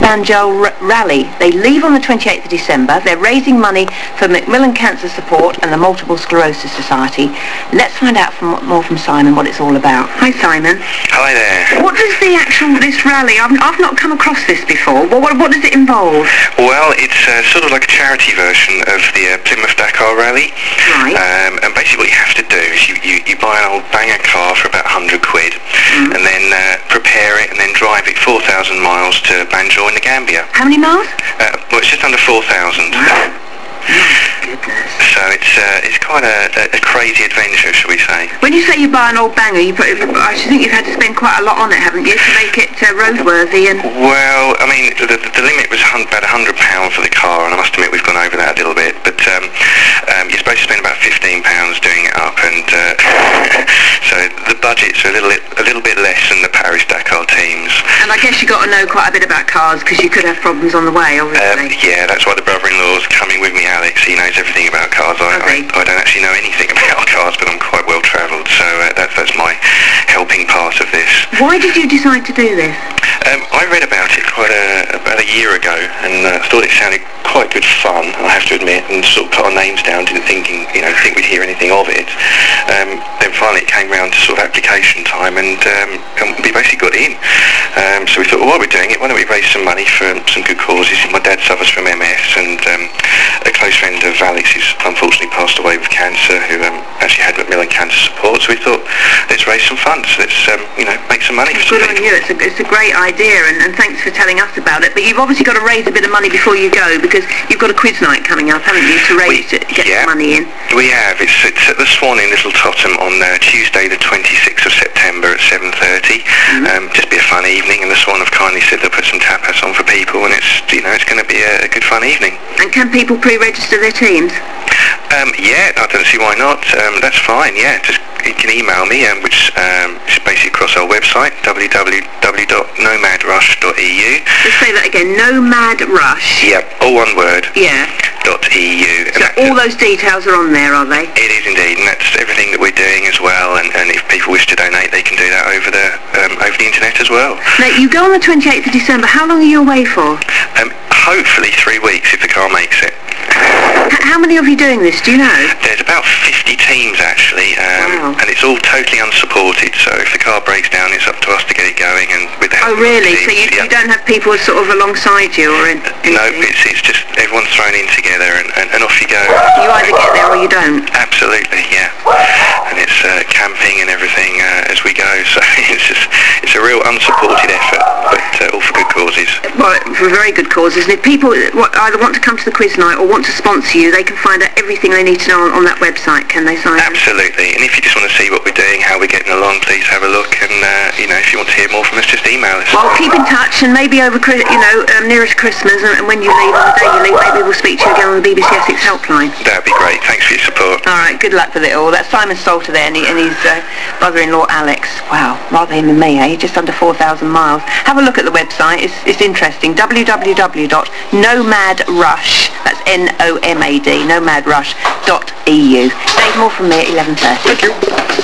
Banjul Rally. They leave on the 28th of December. They're raising money for Macmillan Cancer Support and the Multiple Sclerosis Society. Let's find out more from Simon what it's all about. Hi, Simon. Hi there. What does this rally? I've not come across this before. What does it involve? Well, it's sort of like a charity version of the Plymouth Dakar Rally. Right. And basically what you have to do is you buy an old banger car for about 100 quid and then prepare it and then drive it 4,000 miles to Banjul in the Gambia. How many miles? Well, it's just under 4,000. Wow. Goodness. So it's quite a crazy adventure, shall we say. When you say you buy an old banger, I should think you've had to spend quite a lot on it, haven't you, to make it roadworthy? And well, I mean, the limit was about £100 for the car, and I must admit we've gone over that a little bit. But you're supposed to spend about £15 doing it up, and so the budgets are a little bit less than the Paris Dakar teams. And I guess you got to know quite a bit about cars because you could have problems on the way, obviously. Yeah, that's why the brother-in-law's coming with me, Alex. He knows everything about cars. I don't actually know anything about cars, but I'm quite well travelled, so that's my helping part of this. Why did you decide to do this? I read about it about a year ago, and thought it sounded quite good fun, I have to admit, and sort of put our names down, didn't think we'd hear anything of it. Then finally it came round to sort of application time, and we basically got in. So we thought, well, while we're doing it, why don't we raise some money for some good causes? My dad suffers from MS, and a close friend of Alex who's unfortunately passed away with cancer, who actually had Macmillan Cancer Support. So we thought, let's raise some funds, let's make some money for some people. Good on you. It's a great idea, and thanks for telling us about it. But you've obviously got to raise a bit of money before you go, because you've got a quiz night coming up, haven't you, to get some money in? We have. It's at the Swan in Little Tottenham on Tuesday the 26th of September at 7:30. Just be a fun evening, and the Swan have kindly said they'll put some tapas on for people, and it's going to be a good fun evening. And can people pre-register their teams? Yeah, I don't see why not. That's fine, yeah. Just you can email me, which is basically across our website, www.nomadrush.eu. Let's say that again, Nomad Rush. Yep, all one word. Yeah. .eu. So all those details are on there, are they? It is indeed, and that's everything that we're doing as well. And if people wish to donate, they can do that over the internet as well. Now, you go on the 28th of December. How long are you away for? Hopefully 3 weeks if the car makes it. How many of you doing this? Do you know? There's about 50 teams actually, wow. And it's all totally unsupported. So if the car breaks down, it's up to us to get it going, and with the help of really? the teams, So you don't have people sort of alongside you or anything? No, it's just everyone's thrown in together, and off you go. You either get there or you don't. Absolutely, yeah. And it's camping and everything as we go. So it's a real unsupported effort, but all for good causes. Well, for very good causes. And if people either want to come to the quiz night or want to sponsor you, they can find out everything they need to know on that website, can they, Simon? Absolutely. And if you just want to see what we're doing, how we're getting along, please have a look. And if you want to hear more from us, just email us. Well, keep in touch, and maybe over nearest Christmas, and when you leave, on the day you leave, maybe we'll speak to you again on the BBC Essex helpline. That'd be great. Thanks for your support. All right. Good luck with it all. That's Simon Salter there, and his brother-in-law Alex. Wow, rather him than me, eh? Just under 4,000 miles. Have a look at the website. It's interesting. www.nomadrush. That's NOMAD. Nomadrush.eu. Dave, more from me at 11:30. Thank you.